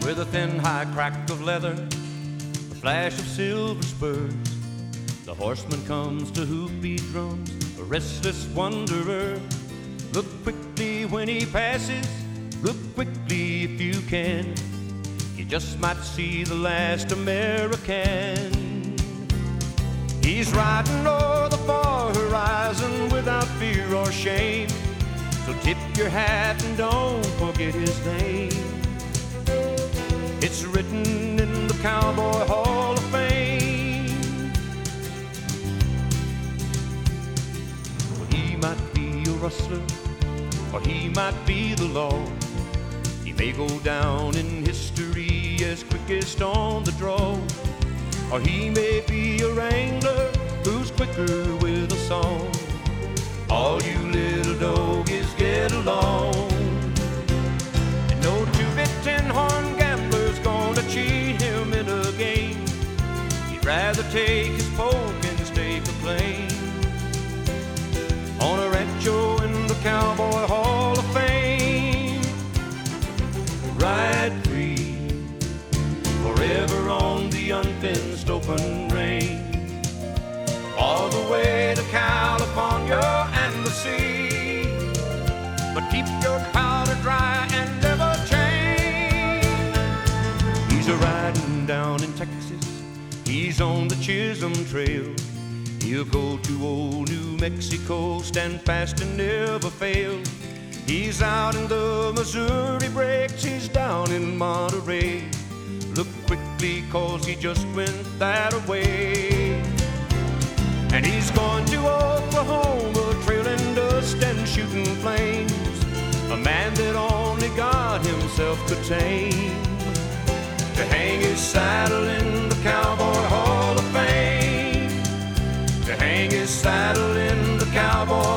with a thin high crack of leather, a flash of silver spurs. The horseman comes to hoof beat drums, a restless wanderer. Look quickly when he passes, look quickly if you can. You just might see the last American. He's riding o'er the far horizon without fear or shame. So tip your hat and don't forget his name. It's written in the Cowboy Hall of Fame. Well, he might be a rustler, or he might be the law. He may go down in history as quickest on the draw, or he may be a wrangler who's quicker with a song. All you little doggies get along. And no two-bit tin-horn gambler's gonna cheat him in a game. He'd rather take his poke and stake a claim on a rancho in the Cowboy Hall of Fame. Ride free forever on the unfenced open range, all the way to California and the sea. But keep your powder dry and never change. He's a-riding down in Texas, he's on the Chisholm Trail. He'll go to old New Mexico, stand fast and never fail. He's out in the Missouri Breaks, he's down in Monterey. Look quickly, 'cause he just went that way. And he's going to Oklahoma, trailing dust and shooting flames. A man that only God himself could tame, to hang his saddle in the Cowboy Hall of Fame. To hang his saddle in the Cowboy